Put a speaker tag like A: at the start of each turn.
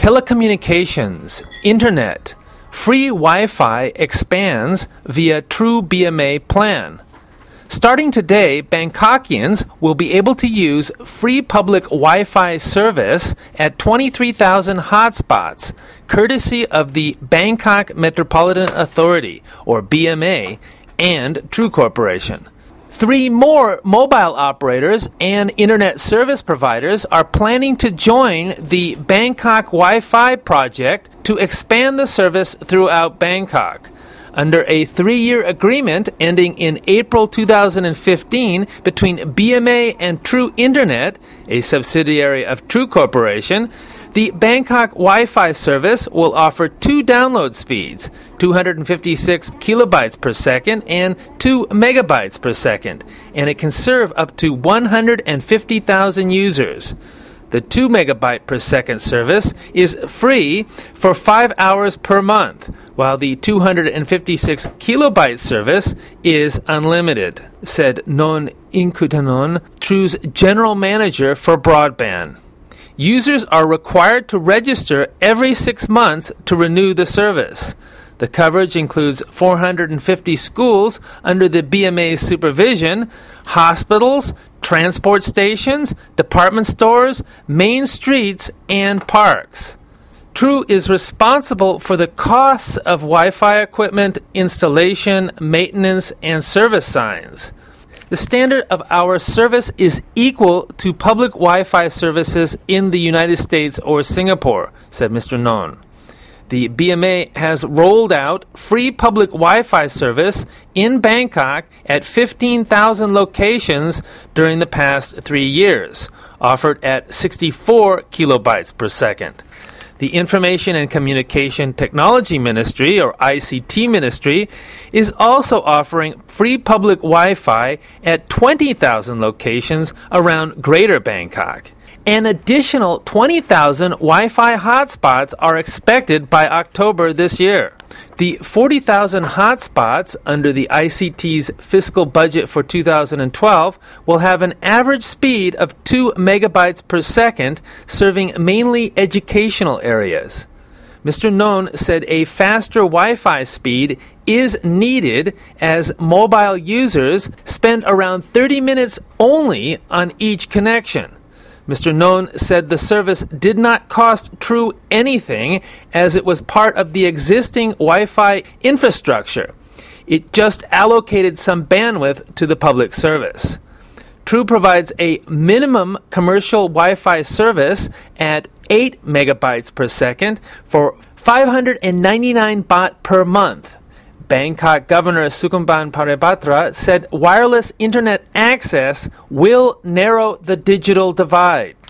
A: telecommunications, internet, free Wi-Fi expands via True BMA plan. Starting today, Bangkokians will be able to use free public Wi-Fi service at 23,000 hotspots, courtesy of the Bangkok Metropolitan Authority, or BMA, and True Corporation. 3 more mobile operators and internet service providers are planning to join the Bangkok Wi-Fi project to expand the service throughout Bangkok. Under a 3-year agreement ending in April 2015 between BMA and True Internet, a subsidiary of True Corporation, the Bangkok Wi-Fi service will offer 2 download speeds, 256 kilobytes per second and 2 megabytes per second, and it can serve up to 150,000 users. The 2 megabyte per second service is free for 5 hours per month, while the 256 kilobyte service is unlimited, said Non Inkutanon, True's general manager for broadband. Users are required to register every 6 months to renew the service. The coverage includes 450 schools under the BMA's supervision, hospitals, transport stations, department stores, main streets, and parks. True is responsible for the costs of Wi-Fi equipment, installation, maintenance, and service signs. The standard of our service is equal to public Wi-Fi services in the United States or Singapore, said Mr. Non. The BMA has rolled out free public Wi-Fi service in Bangkok at 15,000 locations during the past 3 years, offered at 64 kilobytes per second. The Information and Communication Technology Ministry, or ICT Ministry, is also offering free public Wi-Fi at 20,000 locations around Greater Bangkok. An additional 20,000 Wi-Fi hotspots are expected by October this year. The 40,000 hotspots under the ICT's fiscal budget for 2012 will have an average speed of 2 megabytes per second, serving mainly educational areas. Mr. Non said a faster Wi-Fi speed is needed as mobile users spend around 30 minutes only on each connection. Mr. Non said the service did not cost True anything as it was part of the existing Wi-Fi infrastructure. It just allocated some bandwidth to the public service. True provides a minimum commercial Wi-Fi service at 8 megabytes per second for 599 baht per month. Bangkok Governor Sukhumban Paribatra said wireless internet access will narrow the digital divide.